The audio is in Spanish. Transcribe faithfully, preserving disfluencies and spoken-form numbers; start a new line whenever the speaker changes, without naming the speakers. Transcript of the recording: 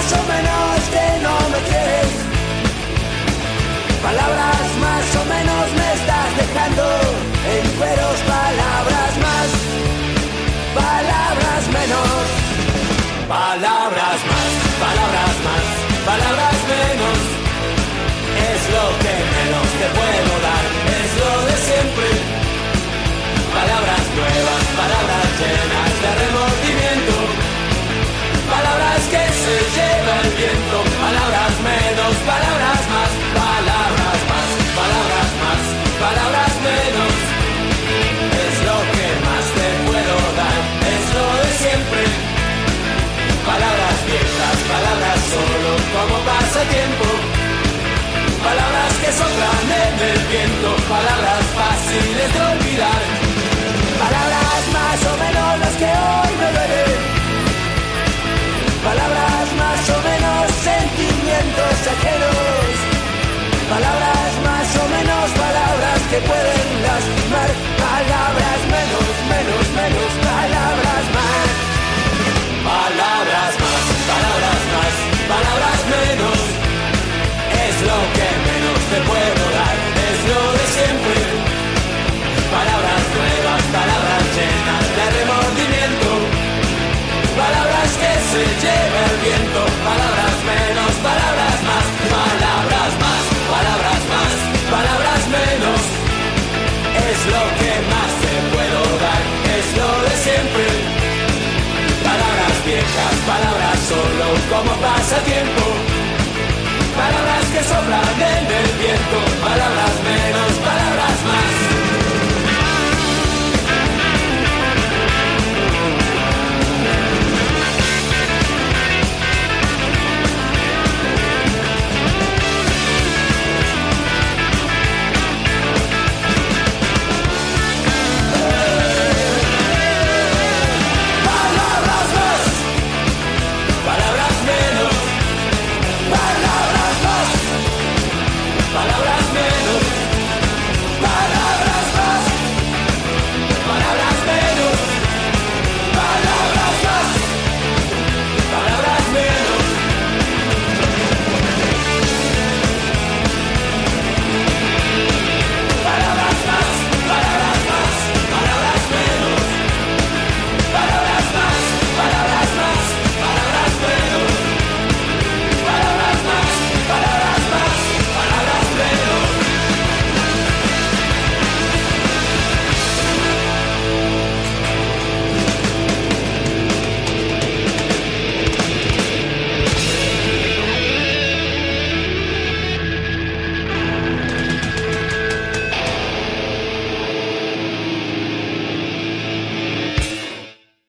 más o menos que no me quieres. Palabras más o menos me estás dejando en cueros. Palabras más, palabras menos. Palabras más, palabras más, palabras menos. Es lo que menos te puedo dar, es lo de siempre. Palabras nuevas, palabras llenas de remordimiento. Palabras que se lleva el viento. Palabras menos, palabras más. Palabras más, palabras más, palabras menos. Es lo que más te puedo dar, es lo de siempre. Palabras viejas, palabras solo como pasatiempo. Palabras que soplan en el viento. Palabras fáciles de olvidar.